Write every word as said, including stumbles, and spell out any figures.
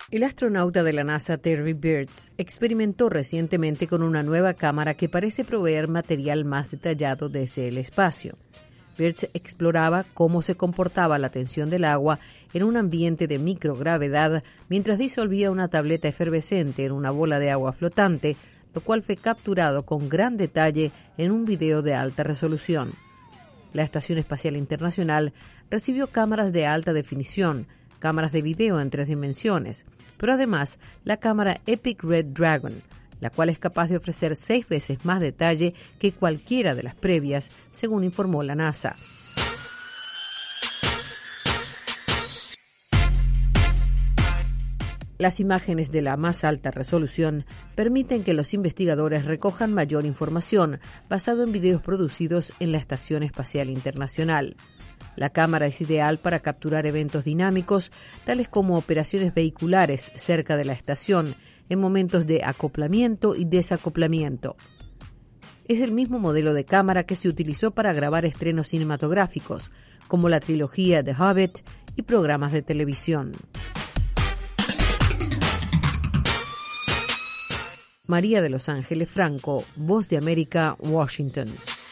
El astronauta de la NASA Terry Birds experimentó recientemente con una nueva cámara que parece proveer material más detallado desde el espacio. Birds exploraba cómo se comportaba la tensión del agua en un ambiente de microgravedad mientras disolvía una tableta efervescente en una bola de agua flotante, lo cual fue capturado con gran detalle en un video de alta resolución. La Estación Espacial Internacional recibió cámaras de alta definición, cámaras de video en tres dimensiones, pero además la cámara Epic Red Dragon, la cual es capaz de ofrecer seis veces más detalle que cualquiera de las previas, según informó la NASA. Las imágenes de la más alta resolución permiten que los investigadores recojan mayor información basado en videos producidos en la Estación Espacial Internacional. La cámara es ideal para capturar eventos dinámicos, tales como operaciones vehiculares cerca de la estación, en momentos de acoplamiento y desacoplamiento. Es el mismo modelo de cámara que se utilizó para grabar estrenos cinematográficos, como la trilogía The Hobbit y programas de televisión. María de Los Ángeles Franco, Voz de América, Washington.